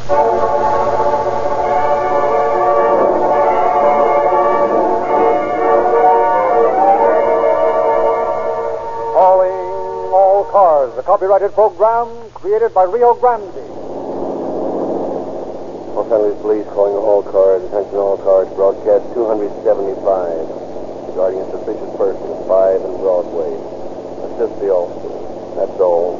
The copyrighted program created by Rio Grande. Los Angeles Police calling all cars. Attention all cars. Broadcast 275. Regarding a suspicious person at 5 and Broadway. Assist the officer. That's all.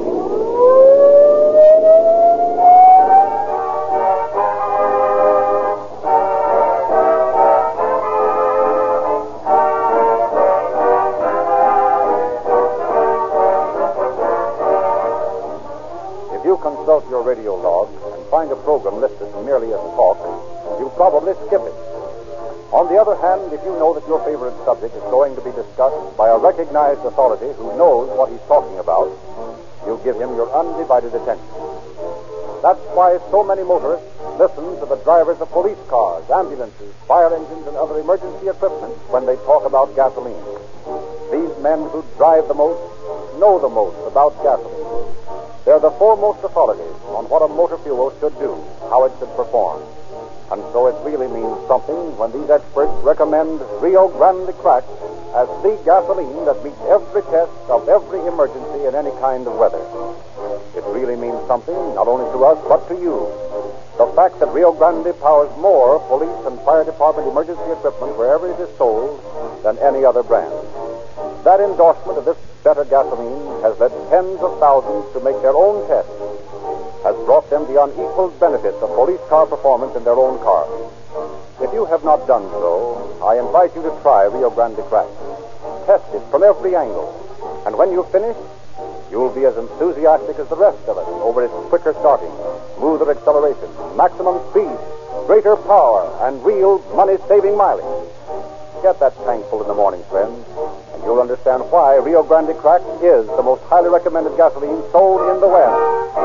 Consult your radio log and find a program listed merely as talk, you probably skip it. On the other hand, if you know that your favorite subject is going to be discussed by a recognized authority who knows what he's talking about, you give him your undivided attention. That's why so many motorists listen to the drivers of police cars, ambulances, fire engines, and other emergency equipment when they talk about gasoline. These men who drive the most know the most about gasoline. They're the foremost authorities on what a motor fuel should do, how it should perform. And so it really means something when these experts recommend Rio Grande Cracked as the gasoline that meets every test of every emergency in any kind of weather. It really means something not only to us, but to you. The fact that Rio Grande powers more police and fire department emergency equipment wherever it is sold than any other brand. That endorsement of this better gasoline has led tens of thousands to make their own tests, has brought them the unequaled benefits of police car performance in their own cars. If you have not done so, I invite you to try Rio Grande Cracked. Test it from every angle, and when you've finished, you'll be as enthusiastic as the rest of us over its quicker starting, smoother acceleration, maximum speed, greater power, and real money-saving mileage. Get that tank full in the morning, friends, and you'll understand why Rio Grande Cracked is the most highly recommended gasoline sold in the West.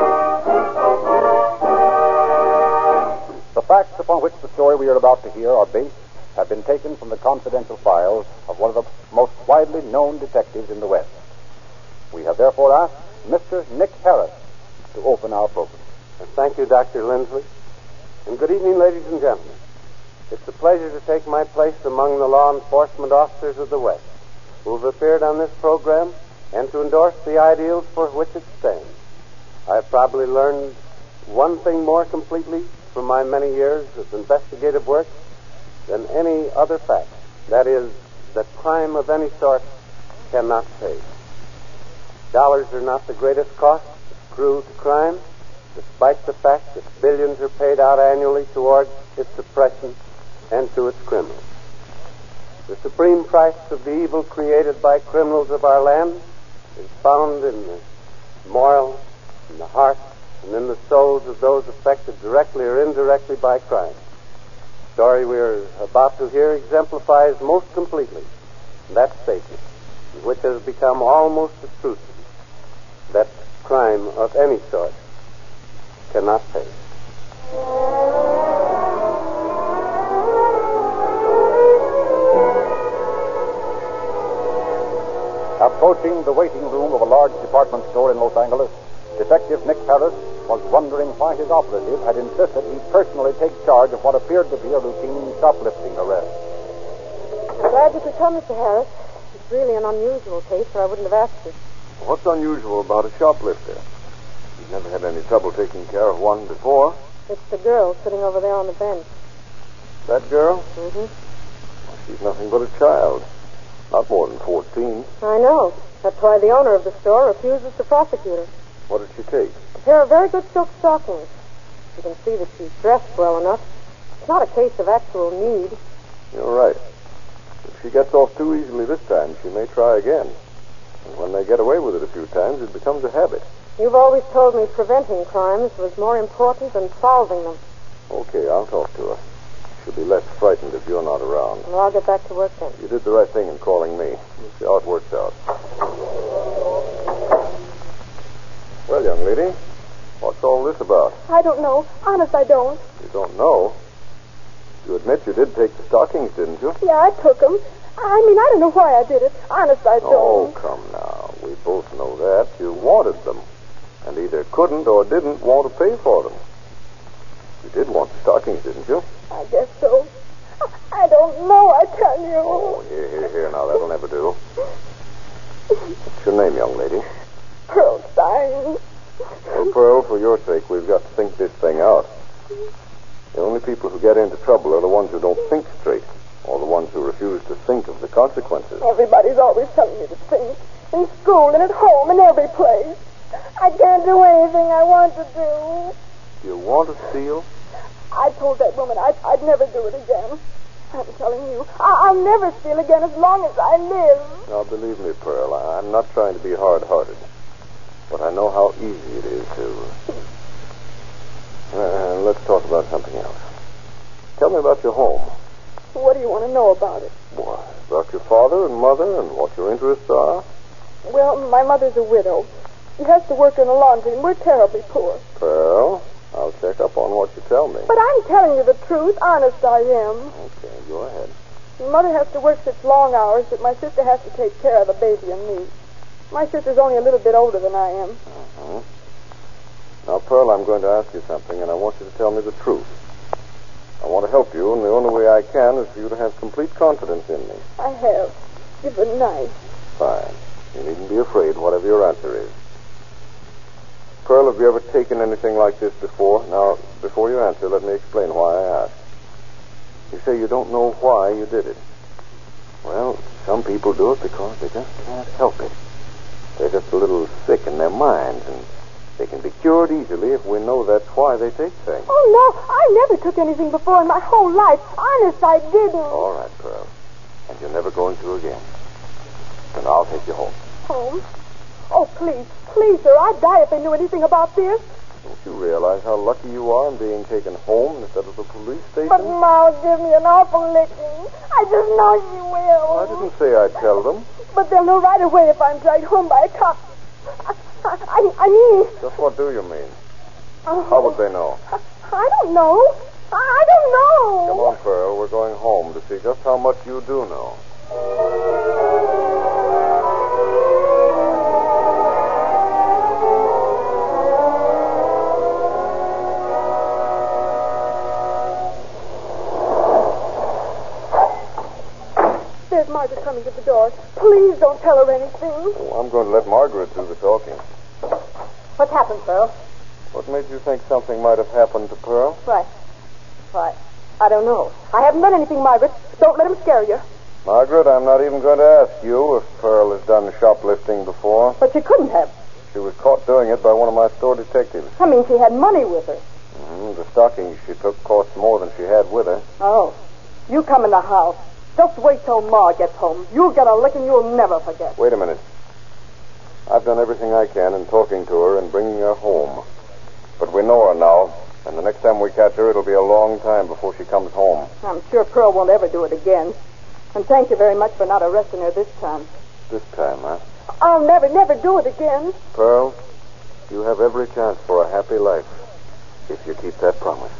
The facts upon which the story we are about to hear are based have been taken from the confidential files of one of the most widely known detectives in the West. We have therefore asked Mr. Nick Harris to open our program. Thank you, Dr. Lindsley. And good evening, ladies and gentlemen. It's a pleasure to take my place among the law enforcement officers of the West who have appeared on this program and to endorse the ideals for which it stands. I've probably learned one thing more completely from my many years of investigative work than any other fact. That is, that crime of any sort cannot pay. Dollars are not the greatest cost accrued to crime, despite the fact that billions are paid out annually towards its suppression and to its criminals. The supreme price of the evil created by criminals of our land is found in the moral, in the heart, and in the souls of those affected directly or indirectly by crime. The story we're about to hear exemplifies most completely that statement, which has become almost a truth, that crime of any sort cannot pay. Approaching the waiting room of a large department store in Los Angeles, Detective Nick Harris was wondering why his operative had insisted he personally take charge of what appeared to be a routine shoplifting arrest. I'm glad you could come, Mr. Harris. It's really an unusual case, or I wouldn't have asked you. What's unusual about a shoplifter? You've never had any trouble taking care of one before. It's the girl sitting over there on the bench. That girl? Mm-hmm. Well, she's nothing but a child. Not more than 14. I know. That's why the owner of the store refuses to prosecute her. What did she take? A pair of very good silk stockings. You can see that she's dressed well enough. It's not a case of actual need. You're right. If she gets off too easily this time, she may try again. And when they get away with it a few times, it becomes a habit. You've always told me preventing crimes was more important than solving them. Okay, I'll talk to her. She'll be less frightened if you're not around. Well, I'll get back to work then. You did the right thing in calling me. We'll see how it works out. Well, young lady, what's all this about? I don't know. Honest, I don't. You don't know? You admit you did take the stockings, didn't you? Yeah, I took them. I don't know why I did it. Honest, I don't. Oh, come now. We both know that. You wanted them. And either couldn't or didn't want to pay for them. You did want the stockings, didn't you? I guess so. I don't know, I tell you. Oh, here. Now, that'll never do. What's your name, young lady? Pearl Stein. Well, Pearl, for your sake, we've got to think this thing out. The only people who get into trouble are the ones who don't think straight, or the ones who refuse to think of the consequences. Everybody's always telling me to think. In school and at home and every place. I can't do anything I want to do. You want to steal? I told that woman I'd never do it again. I'm telling you, I'll never steal again as long as I live. Now, believe me, Pearl, I'm not trying to be hard-hearted. But I know how easy it is to... let's talk about something else. Tell me about your home. What do you want to know about it? What? About your father and mother and what your interests are? Well, my mother's a widow. She has to work in the laundry, and we're terribly poor. Pearl, I'll check up on what you tell me. But I'm telling you the truth. Honest, I am. Okay, go ahead. Mother has to work such long hours that my sister has to take care of the baby and me. My sister's only a little bit older than I am. Uh-huh. Now, Pearl, I'm going to ask you something, and I want you to tell me the truth. I want to help you, and the only way I can is for you to have complete confidence in me. I have. Good night. Fine. You needn't be afraid, whatever your answer is. Pearl, have you ever taken anything like this before? Now, before you answer, let me explain why I asked. You say you don't know why you did it. Well, some people do it because they just can't help it. They're just a little sick in their minds, and they can be cured easily if we know that's why they take things. Oh, no. I never took anything before in my whole life. Honest, I didn't. All right, Pearl. And you're never going to again. Then I'll take you home. Home? Oh, please, sir, I'd die if I knew anything about this. Don't you realize how lucky you are in being taken home instead of the police station? But Ma'll give me an awful licking. I just know she will. I didn't say I'd tell them. But they'll know right away if I'm dragged home by a cop. I mean... Just what do you mean? Oh, How would they know? I don't know. I don't know. Come on, Pearl. We're going home to see just how much you do know. There's Margaret coming to the door. Please don't tell her anything. Oh, I'm going to let Margaret do the talking. What's happened, Pearl? What made you think something might have happened to Pearl? Why, I don't know. I haven't done anything, Margaret. Don't let him scare you. Margaret, I'm not even going to ask you if Pearl has done shoplifting before. But she couldn't have. She was caught doing it by one of my store detectives. I mean, she had money with her. The stockings she took cost more than she had with her. Oh. You come in the house. Just wait till Ma gets home. You'll get a licking you'll never forget. Wait a minute. I've done everything I can in talking to her and bringing her home. But we know her now, and the next time we catch her, it'll be a long time before she comes home. I'm sure Pearl won't ever do it again. And thank you very much for not arresting her this time. This time, huh? I'll never do it again. Pearl, you have every chance for a happy life if you keep that promise.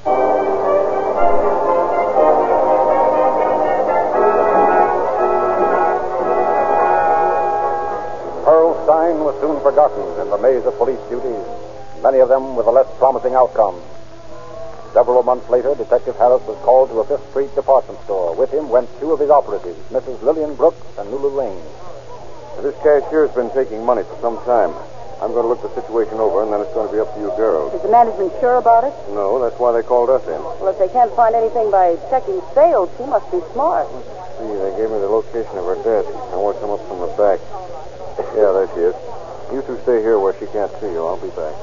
Pearl Stein was soon forgotten in the maze of police duties, many of them with a less promising outcome. Several months later, Detective Harris was called to a Fifth Street department store. With him went two of his operatives, Mrs. Lillian Brooks and Lulu Lane. This cashier's been taking money for some time. I'm going to look the situation over, and then it's going to be up to you girls. Is the management sure about it? No, that's why they called us in. Well, if they can't find anything by checking sales, she must be smart. See, they gave me the location of her desk. I want to come up from the back. Yeah, there she is. You two stay here where she can't see you. I'll be back.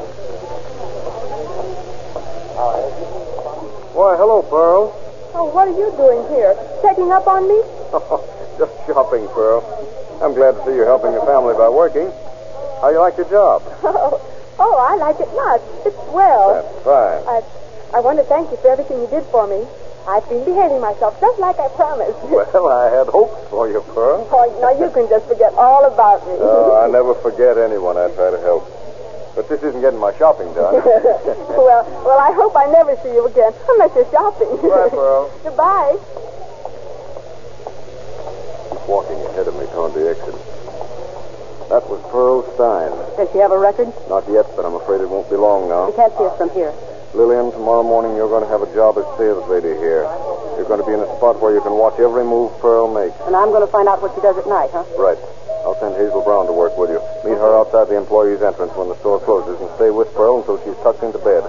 Why, hello, Pearl. Oh, what are you doing here? Checking up on me? Just shopping, Pearl. I'm glad to see you're helping your family by working. How you like your job? Oh, I like it much. It's swell. That's fine. I want to thank you for everything you did for me. I've been behaving myself just like I promised. Well, I had hopes for you, Pearl. Oh, now you can just forget all about me. Oh, I never forget anyone I try to help. But this isn't getting my shopping done. well, I hope I never see you again, unless you're shopping. Goodbye, Pearl. Goodbye. She's walking ahead of me toward the exit. That was Pearl Stein. Does she have a record? Not yet, but I'm afraid it won't be long now. She can't see us from here. Lillian, tomorrow morning you're going to have a job as sales lady here. You're going to be in a spot where you can watch every move Pearl makes. And I'm going to find out what she does at night, huh? Right. I'll send Hazel Brown to work with you. Meet her outside the employee's entrance when the store closes and stay with Pearl until she's tucked into bed.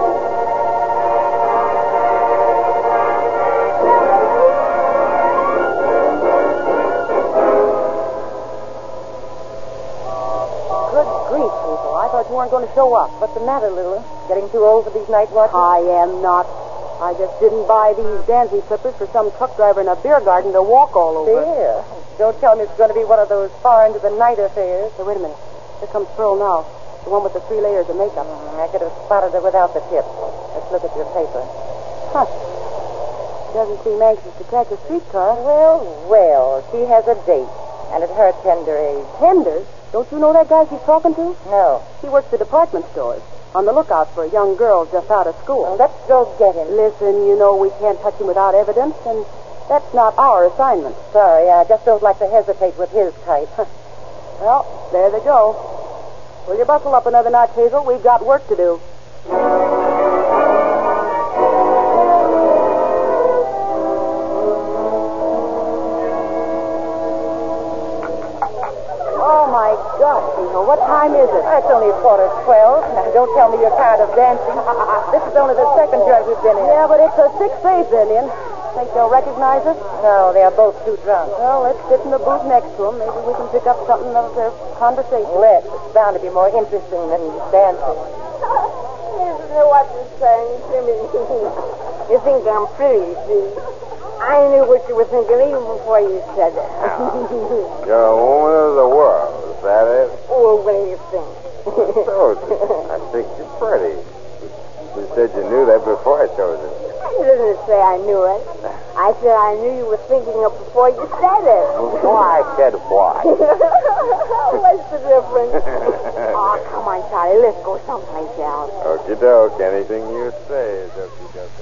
Good grief, Hazel. I thought you weren't going to show up. What's the matter, Lulu? Getting too old for these night watches? I am not. I just didn't buy these dancing slippers for some truck driver in a beer garden to walk all over. Beer? Don't tell me it's going to be one of those far into the night affairs. Hey, wait a minute. Here comes Pearl now. The one with the 3 layers of makeup. I could have spotted her without the tip. Let's look at your paper. Huh. She doesn't seem anxious to catch a streetcar. Well, she has a date. And at her tender age. Tender? Don't you know that guy she's talking to? No. He works at department stores. On the lookout for young girls just out of school. Well, let's go get him. Listen, you know we can't touch him without evidence, and that's not our assignment. Sorry, I just don't like to hesitate with his type. Well, there they go. Will you bustle up another notch, Hazel? We've got work to do. Oh, my gosh, Hazel, what time is it? It's only 11:45. Now, don't tell me you're tired of dancing. This is only the second joint we've been in. Yeah, but it's a 6-8 Indian. Think they'll recognize us? No, they're both too drunk. Well, let's sit in the booth next to them. Maybe we can pick up something of their conversation. Let's. It's bound to be more interesting than dancing. Listen to what you're saying to me. You think I'm pretty, see? I knew what you were thinking even before you said it. You're a woman of the world, is that it? Oh, what do you think? I think you're pretty. You said you knew that before I chose it. I didn't say I knew it. I said I knew you were thinking of before you said it. Why, I said why. What's the difference? Oh, come on, Charlie. Let's go someplace else. Okie doke. Anything you say is okie doke.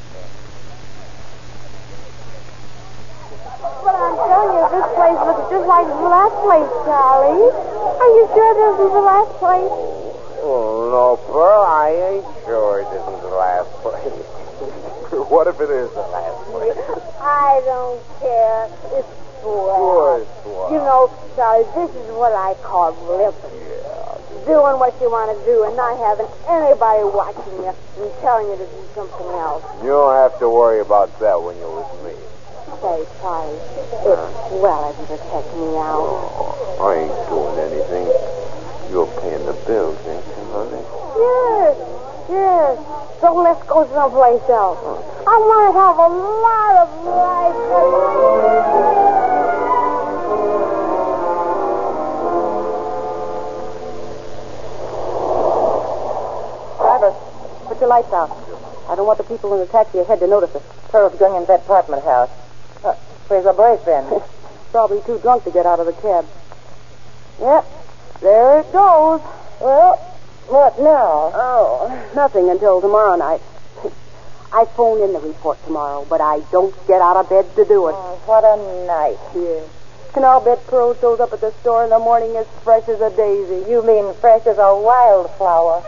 But I'm telling you, this place looks just like the last place, Charlie. Are you sure this is the last place? Oh, no, Pearl, I ain't sure it isn't the last place. What if it is the last place? I don't care. It's swell. You know, Charlie, this is what I call living. Doing what you want to do and not having anybody watching you and telling you to do something else. You don't have to worry about that when you're with me. Say, Charlie, it's swell of you to take me out. Oh, I ain't doing anything. You're paying the bills, ain't you, honey? Yes. So let's go someplace else. I want to have a lot of life. Driver, put your lights out. I don't want the people in the taxi ahead to notice us. Pearl's going into that apartment house. Where's her boyfriend? Probably too drunk to get out of the cab. Yep, there it goes. Well, what now? Oh, nothing until tomorrow night. I phone in the report tomorrow, but I don't get out of bed to do it. Oh, what a night. Yeah. And I'll bet Pearl shows up at the store in the morning as fresh as a daisy. You mean fresh as a wildflower.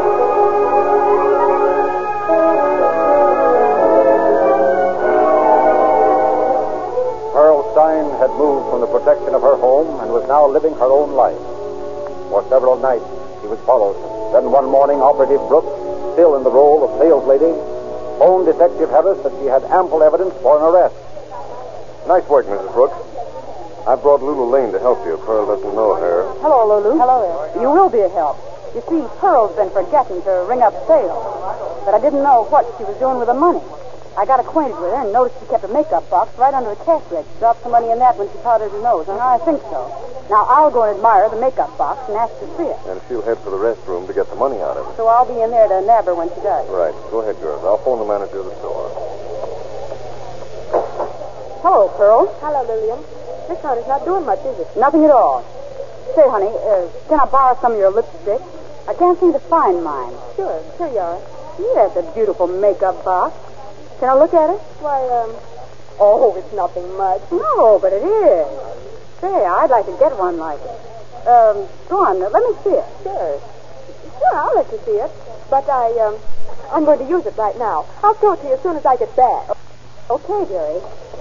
Pearl Stein had moved from the protection of her home and was now living her own life. For several nights, she was followed. Then one morning, Operative Brooks, still in the role of sales lady, phoned Detective Harris that she had ample evidence for an arrest. Nice work, Mrs. Brooks. I brought Lulu Lane to help you. Pearl doesn't know her. Hello, Lulu. Hello there. You will be a help. You see, Pearl's been forgetting to ring up sales. But I didn't know what she was doing with the money. I got acquainted with her and noticed she kept a makeup box right under the cash register. Dropped some money in that when she powdered her nose. I think so. Now, I'll go and admire the makeup box and ask to see it. And she'll head for the restroom to get the money out of it. So I'll be in there to nab her when she does. Right. Go ahead, girls. I'll phone the manager of the store. Hello, Pearl. Hello, Lillian. This honey's not doing much, is it? Nothing at all. Say, honey, can I borrow some of your lipstick? I can't seem to find mine. Sure you are. Yes, a beautiful makeup box. Can I look at it? Why, oh, it's nothing much. No, but it is. Say, I'd like to get one like it. Go on, let me see it. Sure, I'll let you see it. But I I'm going to use it right now. I'll show it to you as soon as I get back. Okay, dearie.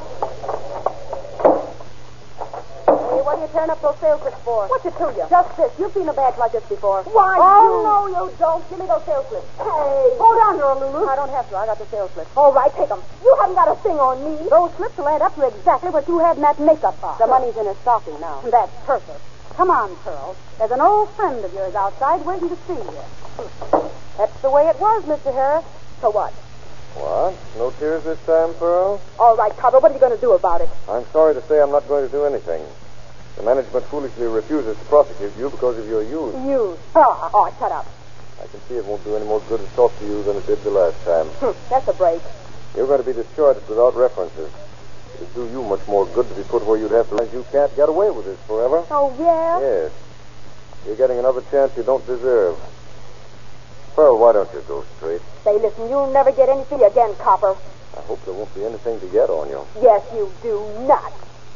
Hey, what are you tearing up those sales slips for? What's it to you? Just this. You've seen a badge like this before. Why, no, you don't. Give me those sales slips. Hey. Hold on, girl, Lulu. I don't have to. I got the sales slips. All right, take them. You haven't got a thing on me. Those slips will add up to exactly what you had in that makeup box. The money's in her stocking now. That's perfect. Come on, Pearl. There's an old friend of yours outside waiting to see you. That's the way it was, Mr. Harris. So what? What? No tears this time, Pearl? All right, Copper, what are you going to do about it? I'm sorry to say I'm not going to do anything. The management foolishly refuses to prosecute you because of your youth. You. Oh, shut up. I can see it won't do any more good to talk to you than it did the last time. That's a break. You're going to be discharged without references. It would do you much more good to be put where you'd have to realize you can't get away with this forever. Oh, yeah? Yes. You're getting another chance you don't deserve. Pearl, why don't you go straight? Say, listen, you'll never get anything again, Copper. I hope there won't be anything to get on you. Yes, you do not.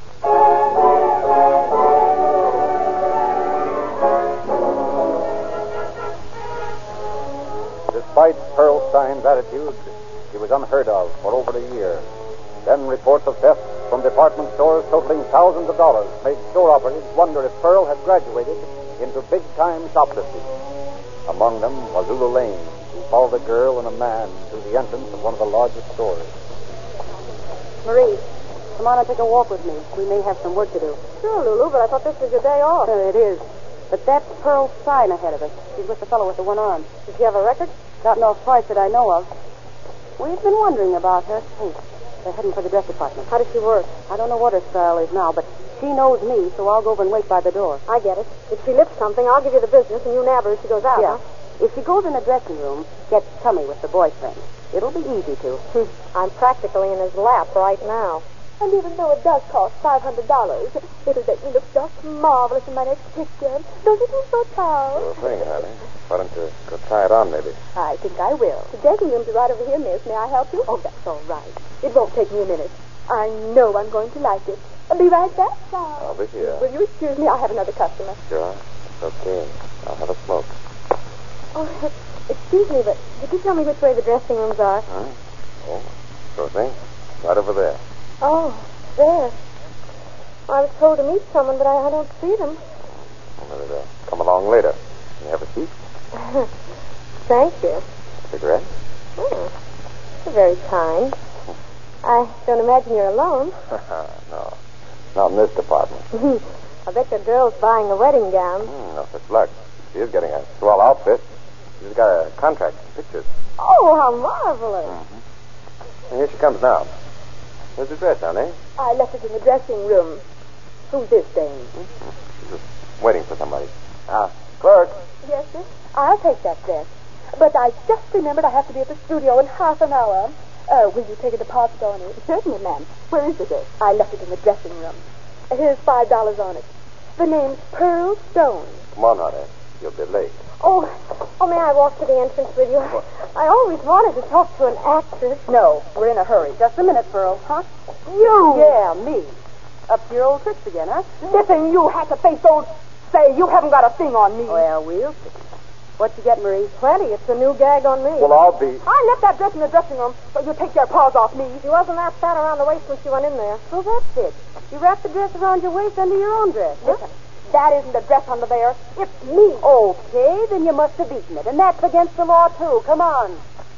Despite Pearl Stein's attitude, he was unheard of for over a year. Then reports of theft from department stores totaling thousands of dollars made store operatives wonder if Pearl had graduated into big-time shoplifting. Among them was Ula Lane, who followed a girl and a man to the entrance of one of the largest stores. Marie, come on and take a walk with me. We may have some work to do. Sure, Lulu, but I thought this was your day off. It is. But that's Pearl Stein ahead of us. She's with the fellow with the one arm. Does she have a record? Got no price that I know of. We've been wondering about her. Hey, they're heading for the dress department. How does she work? I don't know what her style is now, but she knows me, so I'll go over and wait by the door. I get it. If she lifts something, I'll give you the business, and you nab her as she goes out. Yeah. Huh? If she goes in the dressing room, gets chummy with the boyfriend, it'll be easy to. I'm practically in his lap right now. And even though it does cost $500, it'll make me look just marvelous in my next picture. Don't you think so, Charles? Sure thing, honey. Why don't you go try it on, maybe? I think I will. The dressing room's right over here, miss. May I help you? Oh, that's all right. It won't take me a minute. I know I'm going to like it. I'll be right back, Charles. I'll be here. Will you excuse me? I have another customer. Sure. It's okay. I'll have a smoke. Oh, excuse me, but could you tell me which way the dressing rooms are? Huh? Oh, sure thing. Right over there. Oh, there. I was told to meet someone, but I don't see them. Well, they'll come along later. Can you have a seat? Thank you. Cigarette? You're very kind. I don't imagine you're alone. No. Not in this department. I bet your girl's buying a wedding gown. No such luck. She is getting a swell outfit. She's got a contract for pictures. Oh, how marvelous. And here she comes now. Where's the dress, honey? I left it in the dressing room. Who's this dame? She's just waiting for somebody. Clerk. Yes, sir. I'll take that dress. But I just remembered I have to be at the studio in half an hour. Will you take a deposit on it? Certainly, ma'am. Where is the dress? I left it in the dressing room. Here's $5 on it. The name's Pearl Stone. Come on, honey. You'll be late. Oh, may I walk to the entrance with you? I always wanted to talk to an actress. No, we're in a hurry. Just a minute, Pearl. Huh? You! Yeah, me. Up to your old tricks again, huh? Listen, you hack-a-faced old... Say, you haven't got a thing on me. Well, we'll see. What you get, Marie? Plenty. It's a new gag on me. Well, I'll be... I left that dress in the dressing room, so you take your paws off me. She wasn't that fat around the waist when she went in there. Oh, that's it. You wrapped the dress around your waist under your own dress. Huh? Listen, that isn't the dress under there. It's me. Okay, then you must have eaten it. And that's against the law, too. Come on.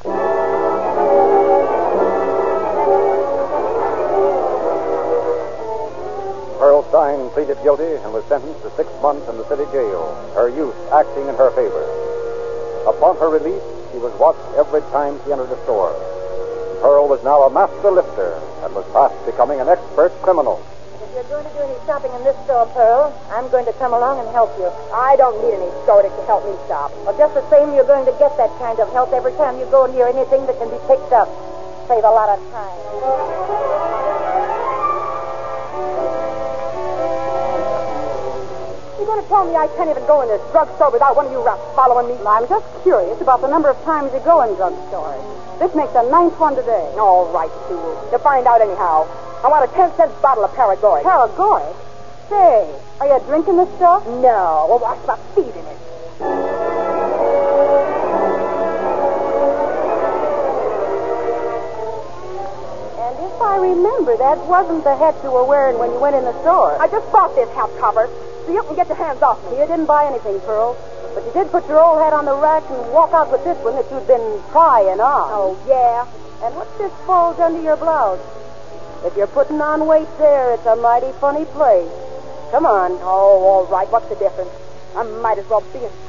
Pearl Stein pleaded guilty and was sentenced to 6 months in the city jail, her youth acting in her favor. Upon her release, she was watched every time she entered a store. Pearl was now a master lifter and was fast becoming an expert criminal. If you're going to do any shopping in this store, Pearl, I'm going to come along and help you. I don't need any store to help me shop. Well, just the same, you're going to get that kind of help every time you go near anything that can be picked up. Save a lot of time. You're going to tell me I can't even go in this drugstore without one of you rats following me? I'm just curious about the number of times you go in drugstores. This makes the 9th one today. All right, Sue. You'll find out anyhow. I want a 10-cent bottle of Paragoy. Paragoy? Say, are you drinking this stuff? No. Well, wash my feet in it. remember. That wasn't the hat you were wearing when you went in the store. I just bought this hat cover, so you can get your hands off me. You didn't buy anything, Pearl. But you did put your old hat on the rack and walk out with this one that you'd been trying on. Oh, yeah? And what's this bulge under your blouse? If you're putting on weight there, it's a mighty funny place. Come on. Oh, all right. What's the difference? I might as well be in...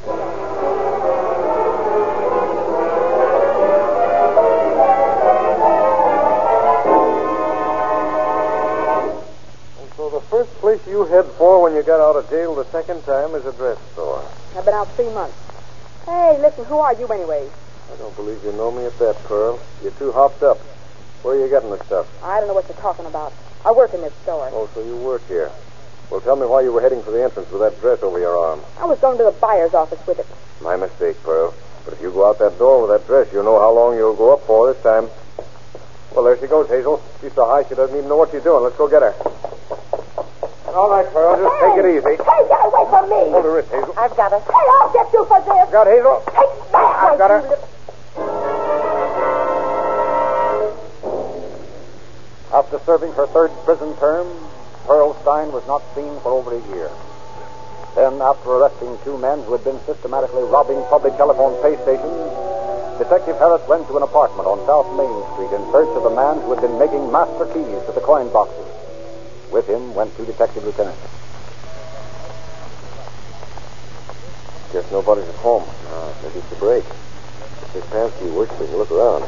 So the first place you head for when you get out of jail the second time is a dress store. I've been out 3 months. Hey, listen, who are you anyway? I don't believe you know me at that, Pearl. You're too hopped up. Where are you getting the stuff? I don't know what you're talking about. I work in this store. Oh, so you work here. Well, tell me why you were heading for the entrance with that dress over your arm. I was going to the buyer's office with it. My mistake, Pearl. But if you go out that door with that dress, you'll know how long you'll go up for this time. Well, there she goes, Hazel. She's so high she doesn't even know what she's doing. Let's go get her. All right, Pearl, just take it easy. Hey, get away from me! Hold her wrist, Hazel. I've got it. Hey, I'll get you for this! Got Hazel? Take that! I've got her. After serving her third prison term, Pearl Stein was not seen for over a year. Then, after arresting 2 men who had been systematically robbing public telephone pay stations, Detective Harris went to an apartment on South Main Street in search of the man who had been making master keys to the coin boxes. With him went 2 detective lieutenants. Guess nobody's at home. Maybe it's a break. If this pants key works, we can look around.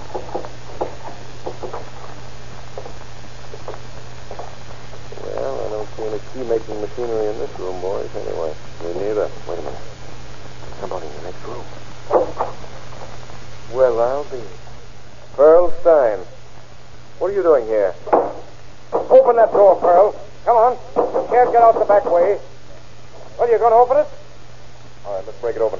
Well, I don't see any key-making machinery in this room, boys, anyway. Me neither. Wait a minute. Somebody in the next room. Well, I'll be. Pearl Stein. What are you doing here? Open that door, Pearl. Come on. You can't get out the back way. Well, you're going to open it? All right, let's break it open.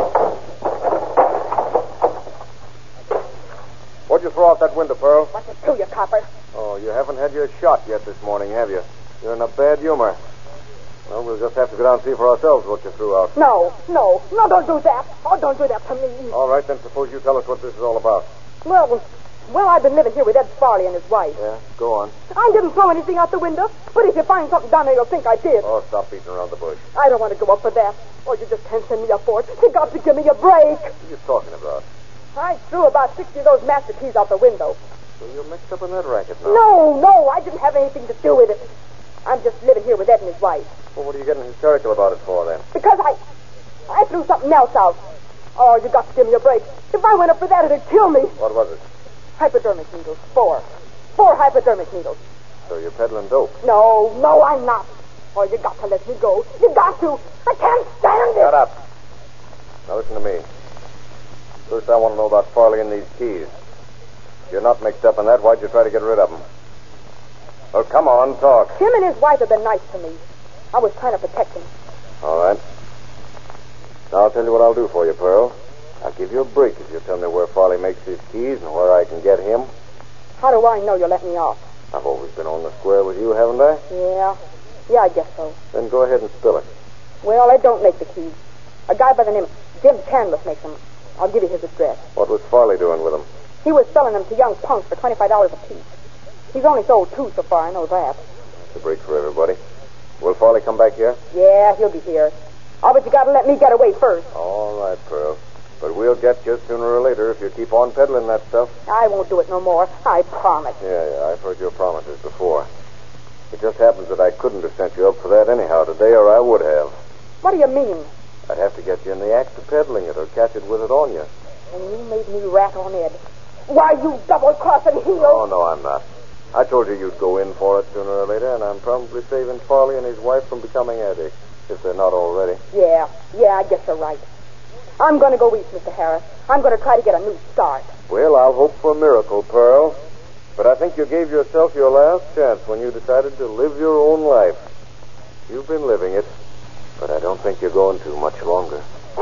What'd you throw out that window, Pearl? What's it to you, copper? Oh, you haven't had your shot yet this morning, have you? You're in a bad humor. Well, we'll just have to go down and see for ourselves what you threw out. No, don't do that. Oh, don't do that to me. All right, then suppose you tell us what this is all about. Well, I've been living here with Ed Farley and his wife. Yeah, go on. I didn't throw anything out the window, but if you find something down there, you'll think I did. Oh, stop beating around the bush. I don't want to go up for that. Oh, you just can't send me up for it. You got to give me a break. What are you talking about? I threw about 60 of those master keys out the window. So you're mixed up in that racket now. No, I didn't have anything to do with it. I'm just living here with Ed and his wife. Well, what are you getting hysterical about it for, then? Because I threw something else out. Oh, you got to give me a break. If I went up for that, it'd kill me. What was it? Hypodermic needles. 4 hypodermic needles. So you're peddling dope. No, I'm not. Oh, you got to let me go. You got to. I can't stand it. Shut up. Now listen to me. First, I want to know about Farley and these keys. If you're not mixed up in that, why'd you try to get rid of them? Well, come on, talk. Him and his wife have been nice to me. I was trying to protect him. All right. Now I'll tell you what I'll do for you, Pearl. I'll give you a break if you tell me where Farley makes his keys and where I can get him. How do I know you'll let me off? I've always been on the square with you, haven't I? Yeah, I guess so. Then go ahead and spill it. Well, I don't make the keys. A guy by the name of Jim Chandless makes them. I'll give you his address. What was Farley doing with them? He was selling them to young punks for $25 a piece. He's only sold 2 so far, I know that. It's a break for everybody. Will Farley come back here? Yeah, he'll be here. Oh, but you gotta let me get away first. All right, Pearl. But we'll get you sooner or later if you keep on peddling that stuff. I won't do it no more. I promise. Yeah, I've heard your promises before. It just happens that I couldn't have sent you up for that anyhow today, or I would have. What do you mean? I'd have to get you in the act of peddling it or catch it with it on you. And you made me rat on Ed. Why, you double-crossing heel? Oh, no, I'm not. I told you you'd go in for it sooner or later, and I'm probably saving Farley and his wife from becoming addicts, if they're not already. Yeah, I guess you're right. I'm going to go east, Mr. Harris. I'm going to try to get a new start. Well, I'll hope for a miracle, Pearl. But I think you gave yourself your last chance when you decided to live your own life. You've been living it, but I don't think you're going to much longer.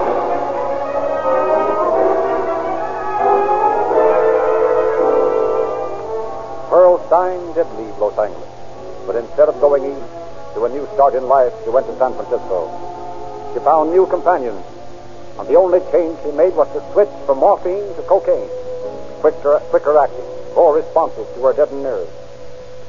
Pearl Stein did leave Los Angeles, but instead of going east to a new start in life, she went to San Francisco. She found new companions, and the only change she made was to switch from morphine to cocaine. Quicker acting, more responsive to her deadened nerves.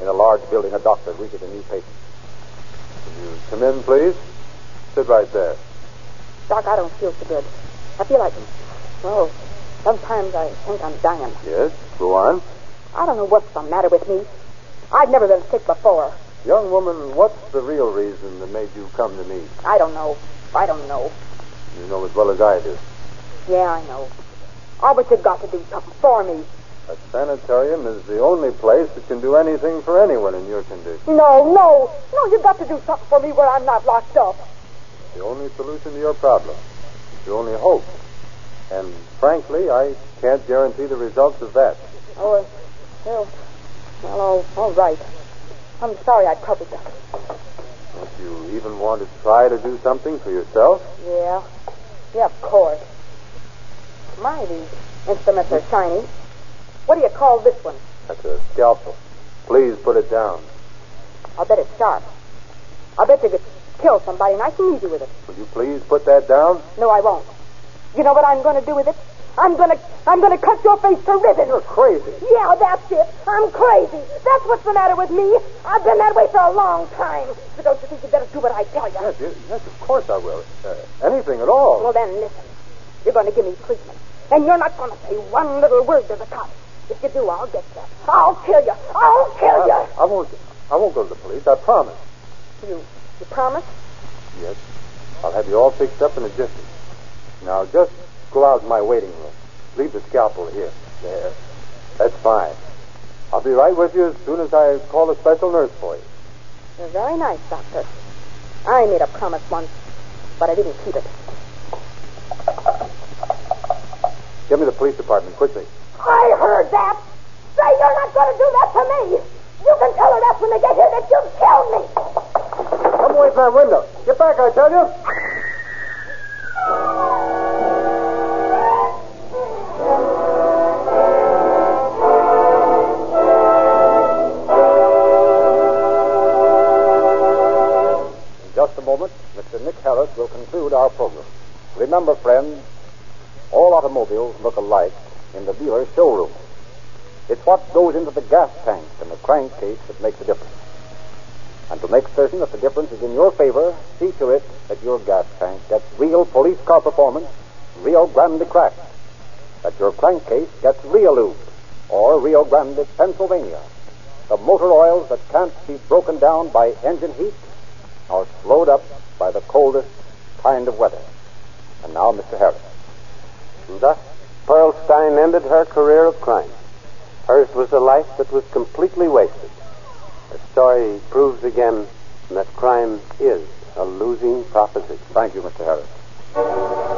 In a large building, a doctor greeted a new patient. Will you come in, please? Sit right there. Doc, I don't feel so good. I feel like, sometimes I think I'm dying. Yes, go on. I don't know what's the matter with me. I've never been sick before. Young woman, what's the real reason that made you come to me? I don't know. You know as well as I do. Yeah, I know. Oh, but you've got to do something for me. A sanitarium is the only place that can do anything for anyone in your condition. No, you've got to do something for me where I'm not locked up. The only solution to your problem. The only hope. And frankly, I can't guarantee the results of that. Oh, well, all right. I'm sorry I troubled you. Don't you even want to try to do something for yourself? Yeah, of course. My, these instruments are shiny. What do you call this one? That's a scalpel. Please put it down. I'll bet it's sharp. I'll bet you could kill somebody nice and easy with it. Would you please put that down? No, I won't. You know what I'm going to do with it? I'm going to cut your face to ribbons. You're crazy. Yeah, that's it. I'm crazy. That's what's the matter with me. I've been that way for a long time. So don't you think you better do what I tell you? Yes, of course I will. Anything at all. Well, then, listen. You're going to give me treatment. And you're not going to say one little word to the cops. If you do, I'll get you. I'll kill you. I won't go to the police. I promise. You promise? Yes. I'll have you all fixed up in a jiffy. Now, just go out in my waiting room. Leave the scalpel here. There. That's fine. I'll be right with you as soon as I call a special nurse for you. You're very nice, Doctor. I made a promise once, but I didn't keep it. Get me the police department, quickly. I heard that. Say you're not going to do that to me. You can tell the rest when they get here that you've killed me. Come away from that window. Get back, I tell you. In just a moment, Mr. Nick Harris will conclude our program. Remember, friends, all automobiles look alike in the dealer's showroom. It's what goes into the gas tank and the crankcase that makes the difference. And to make certain that the difference is in your favor, see to it that your gas tank gets real police car performance, Rio Grande cracked. That your crankcase gets Rio Lube or Rio Grande, Pennsylvania. The motor oils that can't be broken down by engine heat are slowed up by the coldest kind of weather. And now, Mr. Harris. And thus, Pearl Stein ended her career of crime. Hers was a life that was completely wasted. Her story proves again that crime is a losing proposition. Thank you, Mr. Harris.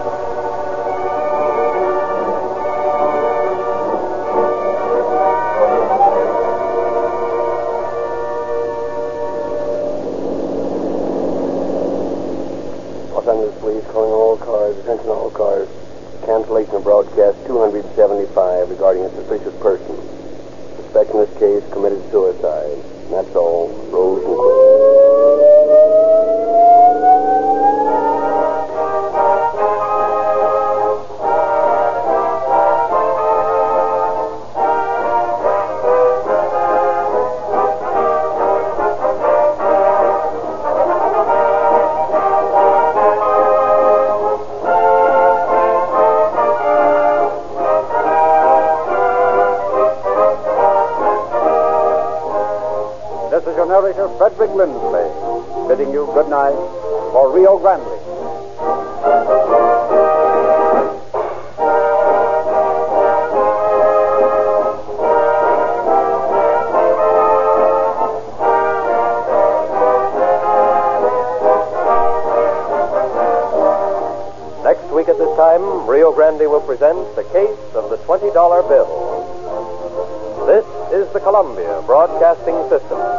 Los Angeles Police calling all cars, attention all cars. Cancellation of broadcast 275 regarding a suspicious person. Suspect in this case committed suicide. And that's all. Rose and This is your narrator, Frederick Lindsley, bidding you good night for Rio Grande. Next week at this time, Rio Grande will present The Case of the $20 Bill. This is the Columbia Broadcasting System.